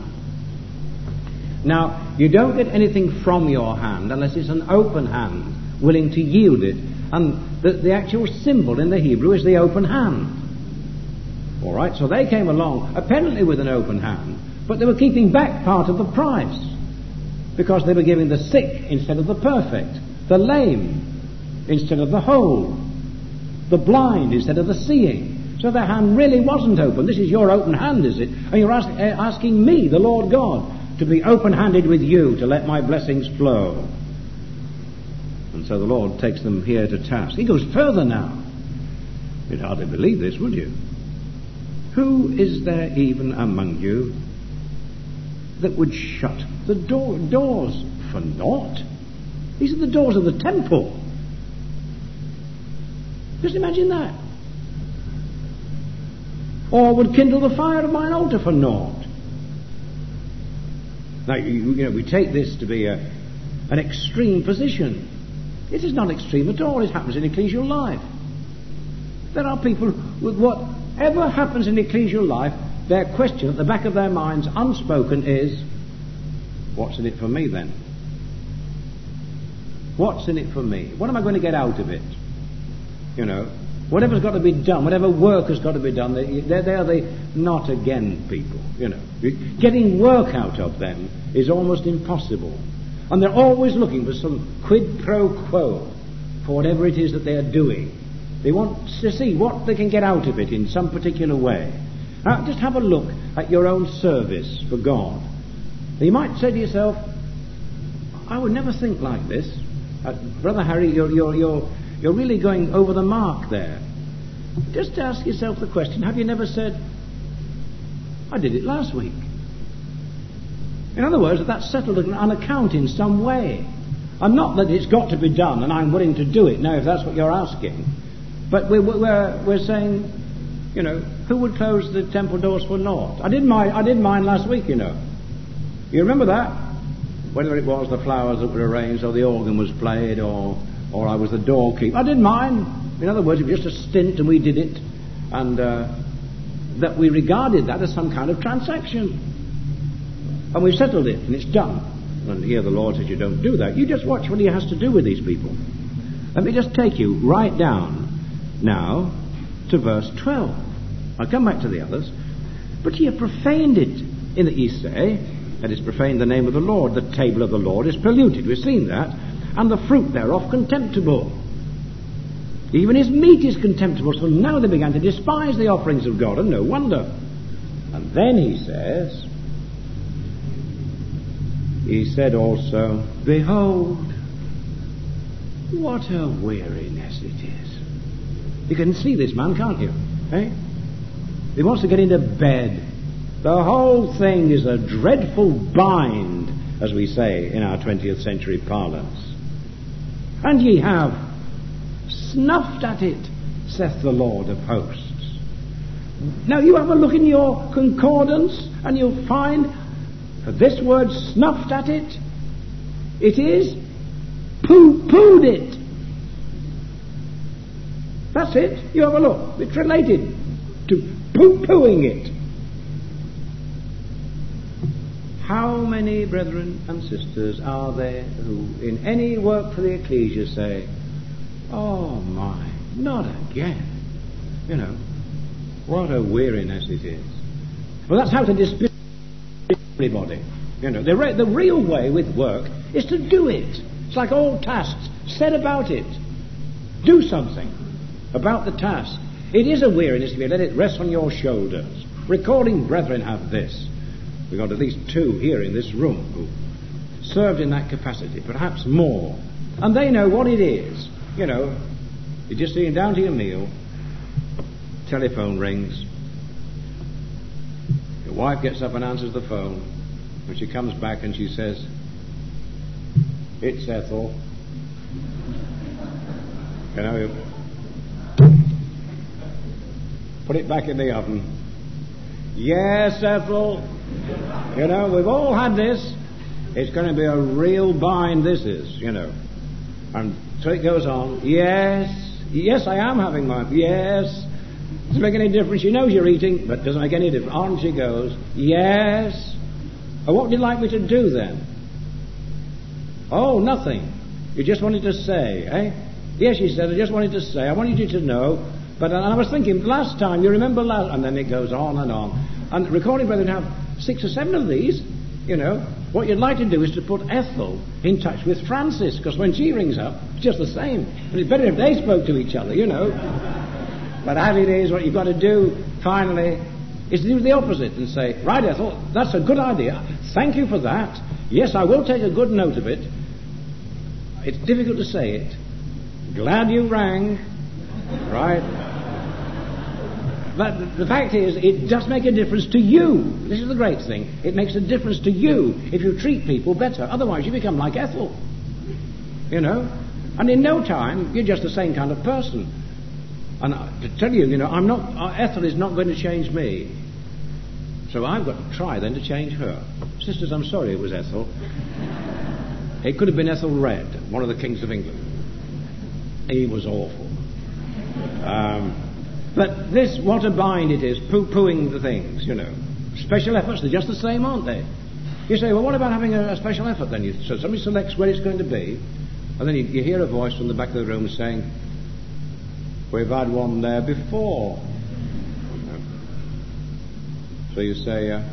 Now, you don't get anything from your hand unless it's an open hand, willing to yield it. And the, the actual symbol in the Hebrew is the open hand. All right, so they came along apparently with an open hand, but they were keeping back part of the price because they were giving the sick instead of the perfect, the lame instead of the whole, the blind instead of the seeing. So their hand really wasn't open. This is your open hand, is it? And you're ask, uh, asking me, the Lord God, to be open-handed with you, to let my blessings flow. And so the Lord takes them here to task. He goes further now. You'd hardly believe this, would you? Who is there even among you that would shut the door, doors for naught? These are the doors of the temple. Just imagine that. Or would kindle the fire of mine altar for naught. Now, you, you know, we take this to be a, an extreme position. It is not extreme at all. It happens in ecclesial life. There are people with whatever happens in ecclesial life, their question at the back of their minds, unspoken, is, what's in it for me then? What's in it for me? What am I going to get out of it? You know, whatever's got to be done, whatever work has got to be done, they're, they're the not again people, you know. Getting work out of them is almost impossible. And they're always looking for some quid pro quo for whatever it is that they're doing. They want to see what they can get out of it in some particular way. Now, just have a look at your own service for God. You might say to yourself, I would never think like this. Uh, Brother Harry, you're, you're, you're, you're really going over the mark there. Just ask yourself the question, have you never said, I did it last week? In other words, that that's settled on account in some way. And not that it's got to be done and I'm willing to do it, now if that's what you're asking. But we're, we're, we're saying, you know, who would close the temple doors for naught? I did mine, I did mine last week, you know. You remember that? Whether it was the flowers that were arranged or the organ was played or, or I was the doorkeeper. I did mine. In other words, it was just a stint and we did it. And uh, that we regarded that as some kind of transaction. And we've settled it and it's done. And here the Lord says you don't do that. You just watch what he has to do with these people. Let me just take you right down now to verse twelve. I'll come back to the others. But ye have profaned it, in that ye say, that is profaned the name of the Lord. The table of the Lord is polluted. We've seen that. And the fruit thereof contemptible. Even his meat is contemptible. So now they began to despise the offerings of God, and no wonder. And then he says, he said also, behold, what a weariness it is. You can see this man, can't you? Eh? He wants to get into bed. The whole thing is a dreadful bind, as we say in our twentieth century parlance. And ye have snuffed at it, saith the Lord of hosts. Now you have a look in your concordance, and you'll find for this word snuffed at it, it is poo-pooed it. That's it. You have a look. It's related to poo-pooing it. How many brethren and sisters are there who in any work for the ecclesia say, oh my, not again. You know, what a weariness it is. Well, that's how to dispute everybody. You know, the, re- the real way with work is to do it. It's like all tasks. Set about it. Do something about the task. It is a weariness if you let it rest on your shoulders. Recording brethren have this. We've got at least two here in this room who served in that capacity, perhaps more. And they know what it is. You know, you're just sitting down to your meal, telephone rings, your wife gets up and answers the phone, and she comes back and she says, it's Ethel. You know, you put it back in the oven. Yes, Ethel. You know, we've all had this. It's going to be a real bind, this is, you know. And so it goes on. Yes, yes, I am having mine. Yes. Doesn't make any difference. She knows you're eating, but doesn't make any difference. On she goes. Yes. Oh, what would you like me to do then? Oh, nothing. You just wanted to say, eh? Yes, she said, I just wanted to say. I wanted you to know. But and I was thinking, last time, you remember last... And then it goes on and on. And recording brethren have six or seven of these, you know. What you'd like to do is to put Ethel in touch with Francis, because when she rings up, it's just the same. But it's better if they spoke to each other, you know. But as it is, what you've got to do, finally, is to do the opposite and say, right, Ethel, that's a good idea. Thank you for that. Yes, I will take a good note of it. It's difficult to say it. Glad you rang. Right? But the fact is, it does make a difference to you. This is the great thing. It makes a difference to you if you treat people better. Otherwise, you become like Ethel. You know? And in no time, you're just the same kind of person. And to tell you, you know, I'm not, uh, Ethel is not going to change me. So I've got to try then to change her. Sisters, I'm sorry it was Ethel. It could have been Ethelred, one of the kings of England. He was awful. Um, but this, what a bind it is, poo-pooing the things, you know. Special efforts, they're just the same, aren't they? You say, well, what about having a, a special effort then? You, so somebody selects where it's going to be, and then you, you hear a voice from the back of the room saying, we've had one there before. So you say, uh,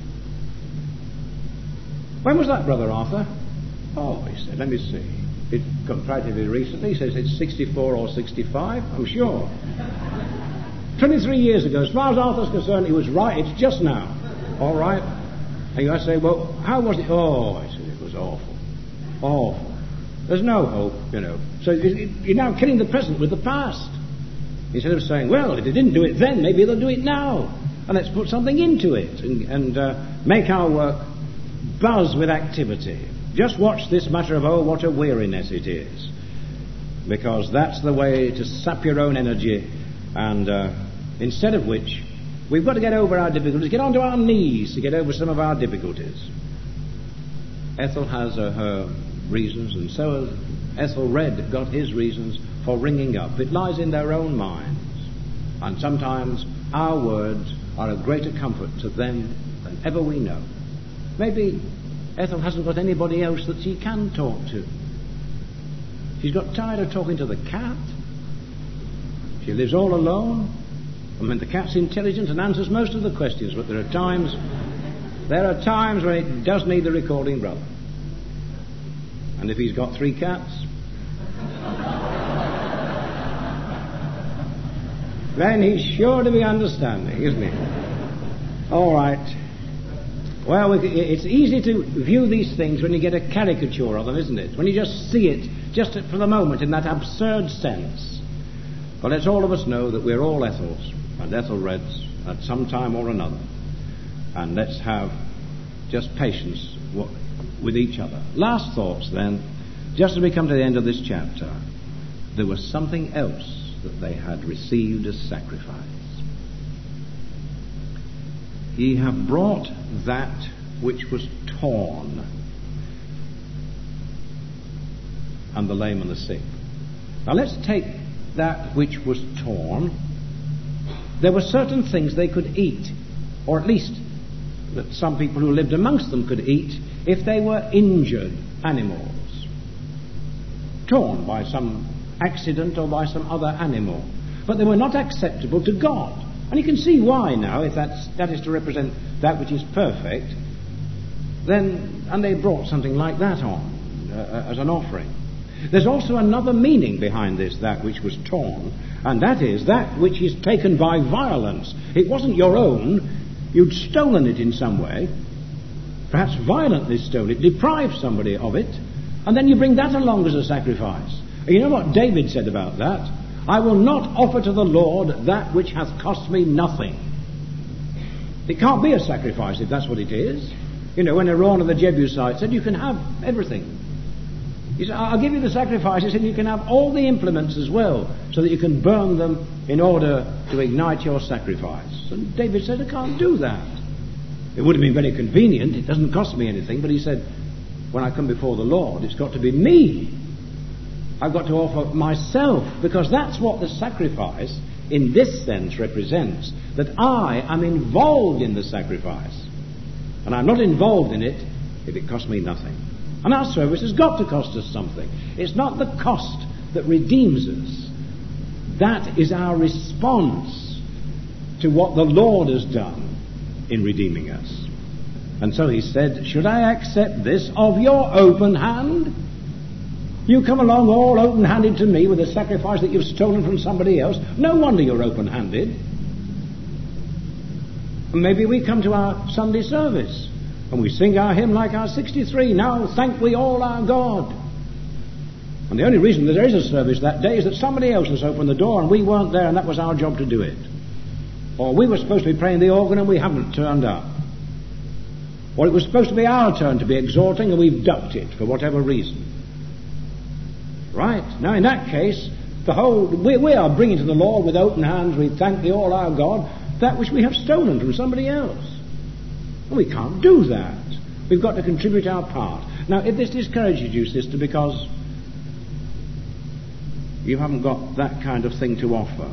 when was that, Brother Arthur? Oh, he said, let me see. It's comparatively recently. He says it's sixty-four or sixty-five, I'm sure. twenty-three years ago. As far as Arthur's concerned, he was right. It's just now. All right? And you say, well, how was it? Oh, I said, it was awful. Awful. There's no hope, you know. So it, it, you're now killing the present with the past. Instead of saying, well, if they didn't do it then, maybe they'll do it now. And let's put something into it and, and uh, make our work buzz with activity. Just watch this matter of, oh, what a weariness it is. Because that's the way to sap your own energy. And uh, instead of which, we've got to get over our difficulties, get onto our knees to get over some of our difficulties. Ethel has uh, her reasons, and so has Ethelred got his reasons for ringing up. It lies in their own minds. And sometimes our words are a greater comfort to them than ever we know. Maybe Ethel hasn't got anybody else that she can talk to. She's got tired of talking to the cat. She lives all alone. I mean, the cat's intelligent and answers most of the questions, but there are times, there are times when it does need the recording brother. And if he's got three cats, then he's sure to be understanding, isn't he? All right. Well, it's easy to view these things when you get a caricature of them, isn't it? When you just see it, just for the moment, in that absurd sense. But let's all of us know that we're all Ethels and Ethelreds at some time or another. And let's have just patience with each other. Last thoughts then, just as we come to the end of this chapter. There was something else that they had received as sacrifice. Ye have brought that which was torn, and the lame and the sick. Now let's take that which was torn. There were certain things they could eat, or at least that some people who lived amongst them could eat, if they were injured animals, torn by some accident or by some other animal. But they were not acceptable to God. And you can see why now, if that's, that is to represent that which is perfect, then, and they brought something like that on uh, as an offering. There's also another meaning behind this, that which was torn, and that is that which is taken by violence. It wasn't your own, you'd stolen it in some way, perhaps violently stolen it, deprived somebody of it, and then you bring that along as a sacrifice. And you know what David said about that? I will not offer to the Lord that which hath cost me nothing. It can't be a sacrifice if that's what it is. You know, when Araunah the Jebusite said, you can have everything. He said, I'll give you the sacrifices and you can have all the implements as well, so that you can burn them in order to ignite your sacrifice. And David said, I can't do that. It would have been very convenient. It doesn't cost me anything. But he said, when I come before the Lord, it's got to be me. I've got to offer myself, because that's what the sacrifice in this sense represents, that I am involved in the sacrifice. And I'm not involved in it if it costs me nothing. And our service has got to cost us something. It's not the cost that redeems us. That is our response to what the Lord has done in redeeming us. And so he said, should I accept this of your open hand? You come along all open-handed to me with a sacrifice that you've stolen from somebody else. No wonder you're open-handed. And maybe we come to our Sunday service and we sing our hymn like our sixty-three, now thank we all our God. And the only reason that there is a service that day is that somebody else has opened the door and we weren't there, and that was our job to do it. Or we were supposed to be playing the organ and we haven't turned up. Or it was supposed to be our turn to be exhorting and we've ducked it for whatever reason. Right? Now in that case, the whole we, we are bringing to the Lord with open hands, we thank thee all our God, that which we have stolen from somebody else. And we can't do that. We've got to contribute our part. Now, if this discourages you, sister, because you haven't got that kind of thing to offer,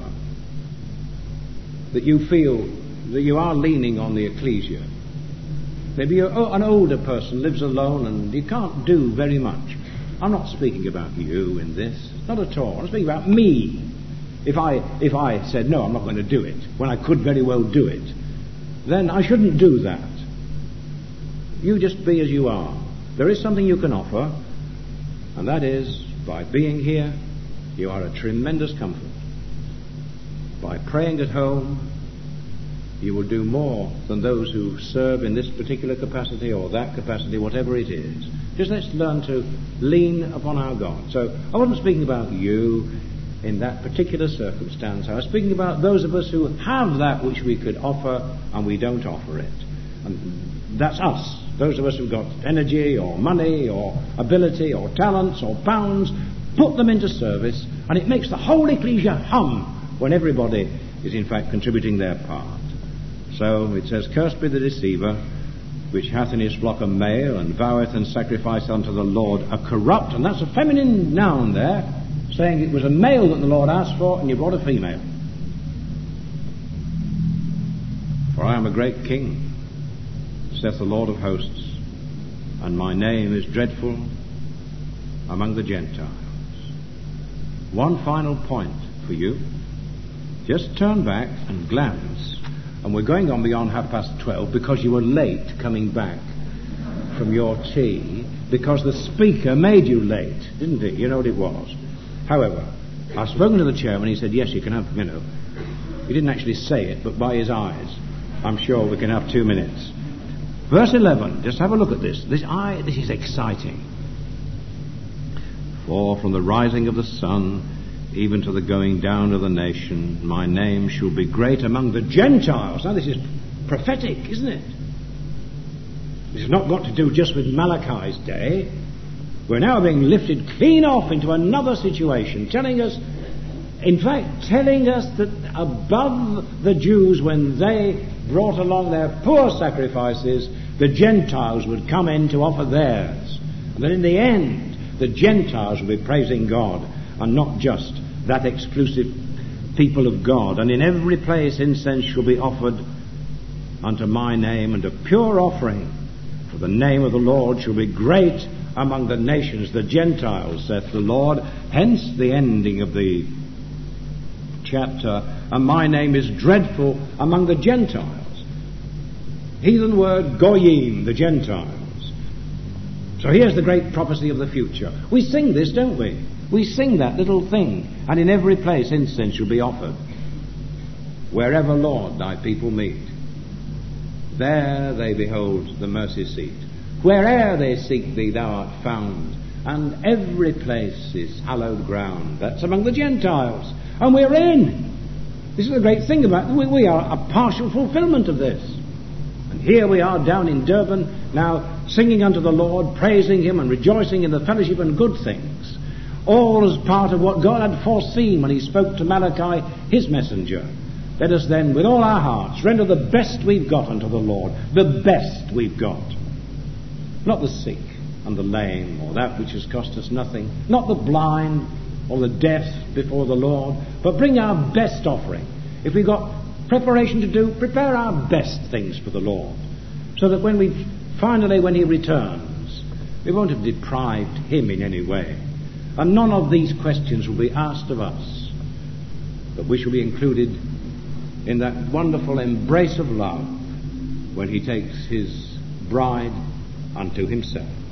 that you feel that you are leaning on the ecclesia, maybe you're an older person, lives alone, and you can't do very much. I'm not speaking about you in this, not at all. I'm speaking about me. If I, if I said, no, I'm not going to do it, when I could very well do it, then I shouldn't do that. You just be as you are. There is something you can offer, and that is, by being here, you are a tremendous comfort. By praying at home, you will do more than those who serve in this particular capacity or that capacity, whatever it is. Just let's learn to lean upon our God. So I wasn't speaking about you in that particular circumstance. I was speaking about those of us who have that which we could offer and we don't offer it. And that's us. Those of us who've got energy or money or ability or talents or pounds, put them into service, and it makes the whole ecclesia hum when everybody is in fact contributing their part. So it says, cursed be the deceiver, which hath in his flock a male, and voweth and sacrificeth unto the Lord a corrupt, and that's a feminine noun there, saying it was a male that the Lord asked for, and you brought a female. For I am a great king, saith the Lord of hosts, and my name is dreadful among the Gentiles. One final point for you. Just turn back and glance. And we're going on beyond half past twelve because you were late coming back from your tea, because the speaker made you late, didn't he? You know what it was. However, I've spoken to the chairman. He said, yes, you can have, you know. He didn't actually say it, but by his eyes, I'm sure we can have two minutes. Verse eleven, just have a look at this. This, I, this is exciting. For from the rising of the sun even to the going down of the nation, my name shall be great among the Gentiles. Now this is prophetic, isn't it? This has not got to do just with Malachi's day. We're now being lifted clean off into another situation, telling us, in fact, telling us that above the Jews, when they brought along their poor sacrifices, the Gentiles would come in to offer theirs. And that in the end, the Gentiles will be praising God, and not just that exclusive people of God. And in every place incense shall be offered unto my name, and a pure offering, for the name of the Lord shall be great among the nations, the Gentiles, saith the Lord. Hence the ending of the chapter, and my name is dreadful among the Gentiles. Heathen word, goyim, the Gentiles. So here's the great prophecy of the future. We sing this, don't we? We sing that little thing, and in every place incense shall be offered. Wherever, Lord, thy people meet, there they behold the mercy seat. Where'er they seek thee, thou art found, and every place is hallowed ground. That's among the Gentiles, and we're in. This is the great thing about it. We, we are a partial fulfillment of this. And here we are down in Durban, now singing unto the Lord, praising him and rejoicing in the fellowship and good things. All as part of what God had foreseen when he spoke to Malachi, his messenger. Let us then, with all our hearts, render the best we've got unto the Lord. The best we've got. Not the sick and the lame, or that which has cost us nothing. Not the blind or the deaf before the Lord. But bring our best offering. If we've got preparation to do, prepare our best things for the Lord. So that when we finally, when he returns, we won't have deprived him in any way. And none of these questions will be asked of us, but we shall be included in that wonderful embrace of love when he takes his bride unto himself.